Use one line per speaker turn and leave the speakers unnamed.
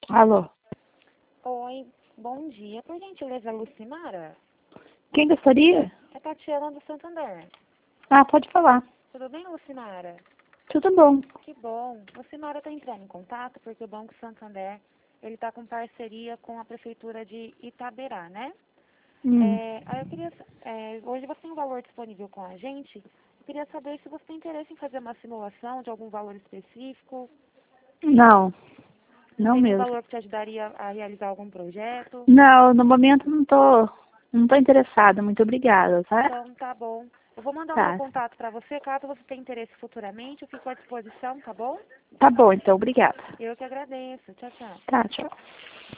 Alô?
Oi, bom dia. Por gentileza, Lucimara?
Quem gostaria?
É Tatiana do Santander.
Ah, pode falar.
Tudo bem, Lucimara?
Tudo bom.
Que bom. Lucimara está entrando em contato porque o Banco Santander ele está com parceria com a Prefeitura de Itaberá, né?
Hum.
Aí eu queria... hoje você tem um valor disponível com a gente. Eu queria saber se você tem interesse em fazer uma simulação de algum valor específico.
Não,
Não
não
tem nenhum
mesmo.
valor que te ajudaria a realizar algum projeto?
Não, no momento não tô interessada. Muito obrigada, tá?
Então, tá bom. Eu vou mandar o meu
Tá.
contato para você, caso você tenha interesse futuramente, eu fico à disposição, tá bom?
Tá bom, então, obrigada.
Eu que agradeço. Tchau, tchau.
Tá, tchau.